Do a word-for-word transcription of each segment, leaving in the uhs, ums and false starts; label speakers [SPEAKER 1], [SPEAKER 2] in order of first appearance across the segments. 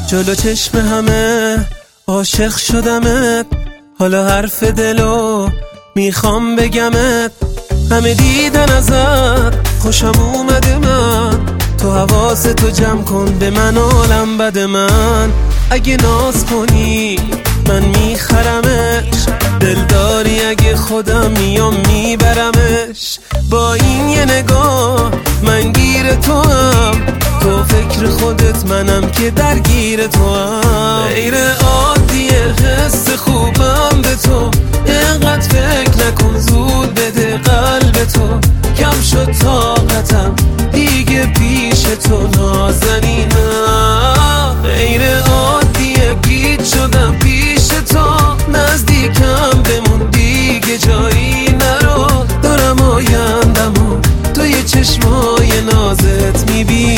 [SPEAKER 1] جلو چشم همه عاشق شدمت، حالا حرف دلو میخوام بگمت. همه دیدن ازت خوشم اومده من، تو حواستو جمع کن به من عالم بد من. اگه ناز کنی من میخرمش، دلداری اگه خودم میام میبرمش. با این یه نگاه من گیر تو هم، تو فکر خودت منم که درگیر تو هم. غیر عادیه حس خوبم به تو، اینقدر فکر نکن زود بده قلب تو. کم شد طاقتم دیگه پیش تو نازنینم. غیر عادیه گیج شدم پیش تو، نزدیکم بمون دیگه جایی نرو. دارم آیندمو توی چشمای نازت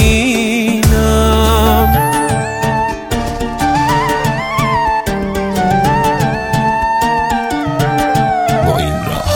[SPEAKER 1] میبینم. با این راه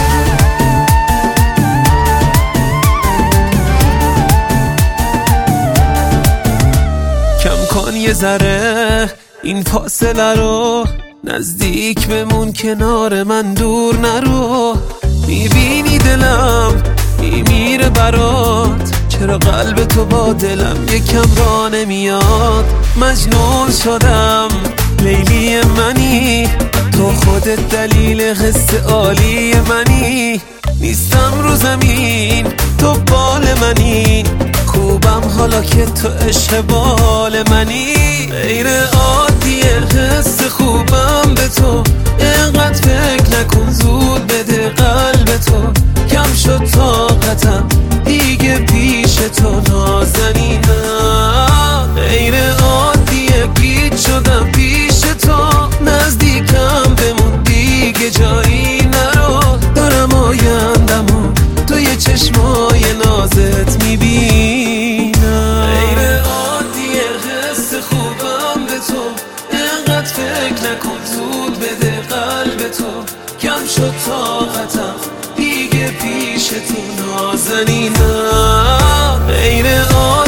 [SPEAKER 1] کم کن یه ذره این فاصله رو، نزدیک بمون کنار من دور نرو. میبینی دلم میمیره برات، چرا قلب تو با دلم یکم را نمیاد. مجنون شدم لیلی منی، تو خودت دلیل قصه عالی منی. نیستم رو زمین تو بال منی، خوبم حالا که تو عشق بال منی. غیر عادیه حس خوبم به تو، اینقدر فکر نکن زود بده قلب تو. کم شد طاقتم دیگه پیش تو نازنینم. غیر عادیه گیج شدم پیش تو، نزدیکم بمون دیگه جایی نرو. دارم آیندمو توی چشمای نازت میبینم. غیر عادیه حس خوبم به تو، اینقدر فکر نکن زود بده قلب تو. کم شد طاقتم دیگه پیش تو نازنینم. غیر عادیه